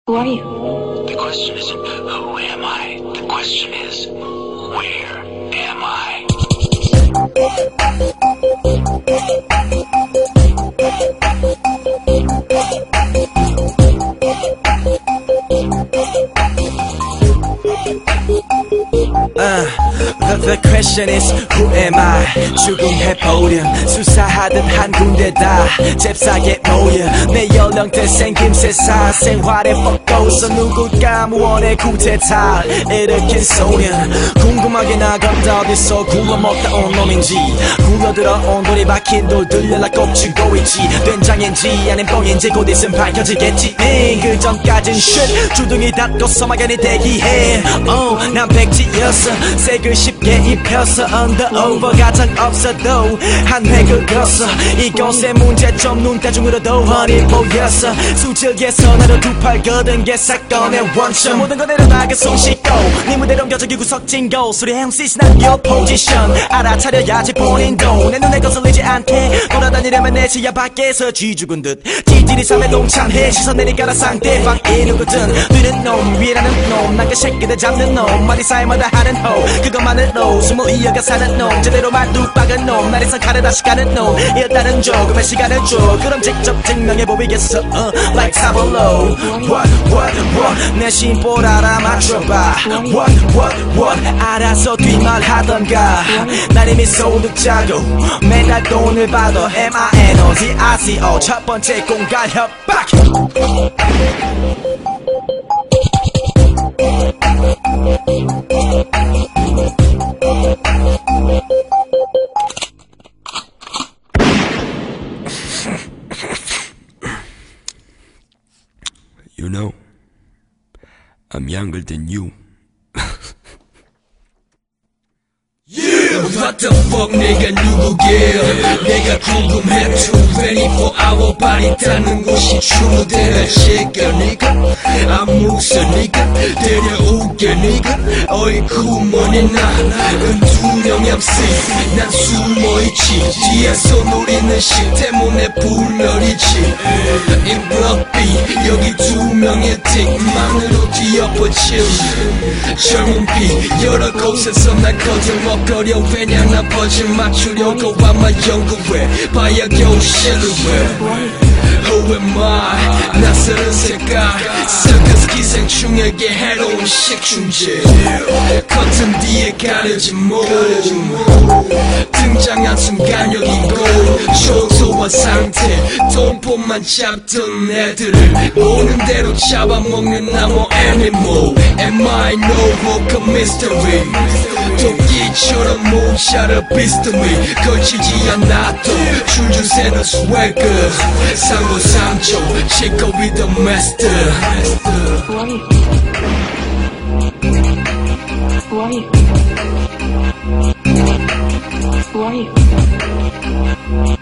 Who are you? The question isn't who am I? The question is where am I? The question is who am I? 죽음해보렴 수사하듯 한 군데다 잽싸게 모여 내 연령대 생김새 사생활에 뻗고서 누굴까 무언의 구태타 일으킨 소년 궁금하게 나간다 어디서 굴러먹다 온 놈인지 굴러들어 온 돌이 박힌 돌 들려라 꼽치고 있지 된장인지 아님 뻥인지 곧 있으면 밝혀지겠지 그 전까진 shit 주둥이 닫고서 막연히 대기해 난 백지였어 색을 쉽게 입혀서 언더오버 가장 없어도 한 획을 그었어 이곳의 문제점 눈대중으로도 훤히 보였어 수직에서 나를 두 팔 거든 게 사건의 원천 모든 거 내려놔가 손 씻고 네 무대로 옮겨져기 구석진 곳 수리형 시스난 your position 알아차려야지 본인도 내 눈에 거슬리지 않게 돌아다니려면 내 지하 밖에서 쥐죽은 듯 찌질이 삶에 동참해 시선 내리까라 상대방이 누구든 뛰는 놈 위라는 놈 난 그 새끼들 잡는 놈 말이 쌓이마다 하는 호 그것만으로 숨을 이어가 사는 놈 제대로 말뚝 박은 놈 날에서 칼을 다시 가는 놈 일단은 조금의 시간을 줘 그럼 직접 증명해 보이겠어 like tableau what 내 심볼 알아맞혀봐 what 알아서 뒷말하던가 날 이미 소득자고 맨날 돈을 받아 MINODICO 첫 번째 공갈 협박 You know, I'm younger than you. What the fuck 내가 누구게 내가 궁금해 24hour party 타는 곳이 추모되는 시간이가 안 웃으니까 데려올게 니가 어이쿠 뭐니 나는 두명 MC 난 숨어있지 뒤에서 노리는 시 때문에 불멸이지 인블럭비 여기 두 명의 틱만으로 뒤엎어진 젊은 피 여러 곳에서 날 거들먹거려 왜냐 나 버진 맞추려고 아마 연구해 봐야 겨우 실루엣 Who am I? 낯설은 색깔 서커스 기생충에게 해로운 식충제 커튼 뒤에 가려진 몸 등장한 순간 여기고 초조한 상태 돈폰만 잡던 애들을 오는 대로 잡아먹는 나무 애니멀 Am I no book of mystery 도끼처럼 모자를 비스듬히 걸치지 않아도 줄줄 새는 swagger 상고상조 chico with the master Who are you? Who are you? Who are you?